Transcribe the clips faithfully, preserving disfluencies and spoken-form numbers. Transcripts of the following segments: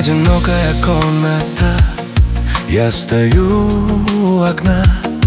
Одинокая комната, я стою у окна.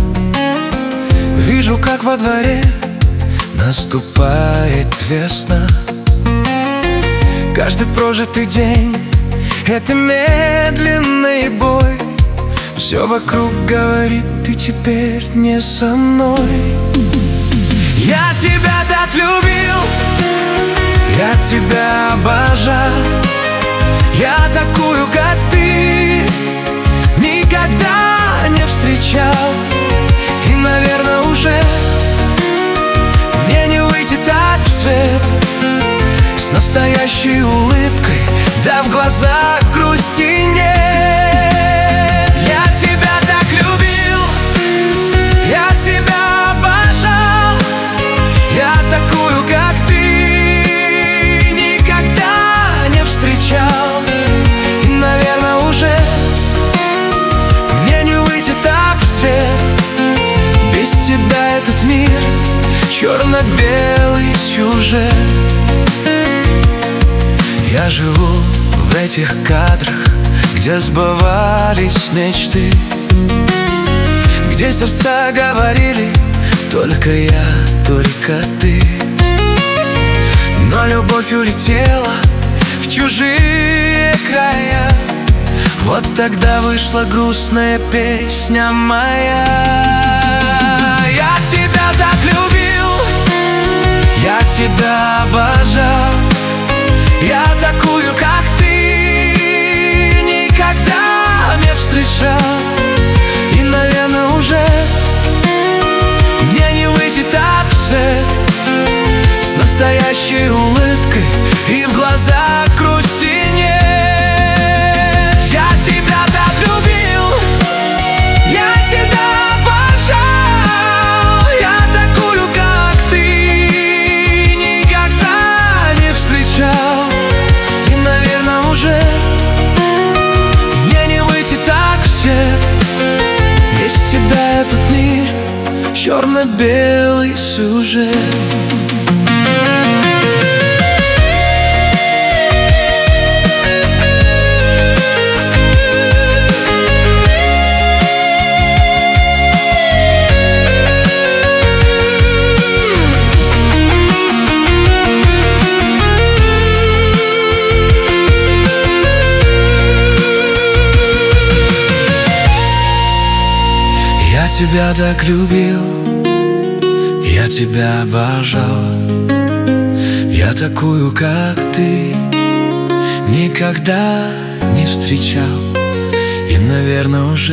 Вижу, как во дворе наступает весна. Каждый прожитый день — это медленный бой. Все вокруг говорит: ты теперь не со мной. Я тебя так любил, я тебя обожал. Я такую, как ты, никогда не встречал. И, наверное, уже мне не выйти так в свет с настоящей улыбкой, да в глазах грусти нет. Я тебя так любил, я тебя обожал. Я такую, как ты, никогда не встречал. И, наверное, уже мне не выйти так в свет. Без тебя этот мир — черно-белый сюжет. Я живу в этих кадрах, где сбывались мечты, где сердца говорили: только я, только ты. Но любовь улетела в чужие края. Вот тогда вышла грустная песня моя. Я тебя так любил, я тебя обожал. Я такую, как ты, никогда не встречал. И, наверное, уже мне не выйти так в свет с настоящей улыбкой, и в глазах грусти нет. Я тебя так любил, я тебя обожал. Я такую, как ты, никогда не встречал. И, наверное, уже мне не выйти так в свет. Без тебя этот мир — черно-белый сюжет. Я тебя так любил, я тебя обожал. Я такую, как ты, никогда не встречал. И, наверное, уже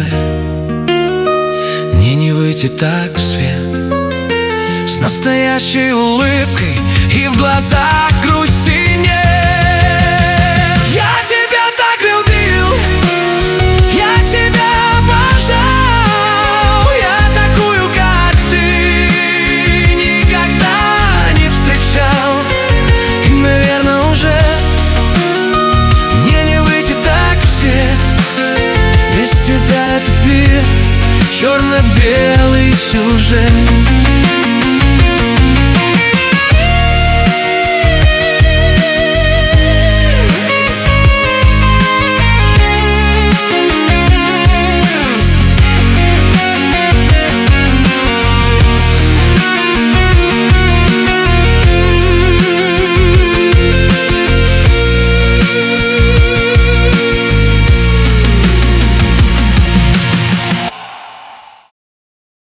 мне не выйти так в свет с настоящей улыбкой, и в глазах грусти нет. Я тебя так любил, я тебя обожал. Я такую, как ты, никогда не встречал. И, наверное, уже мне не выйти так в свет. Без тебя этот мир — черно-белый сюжет.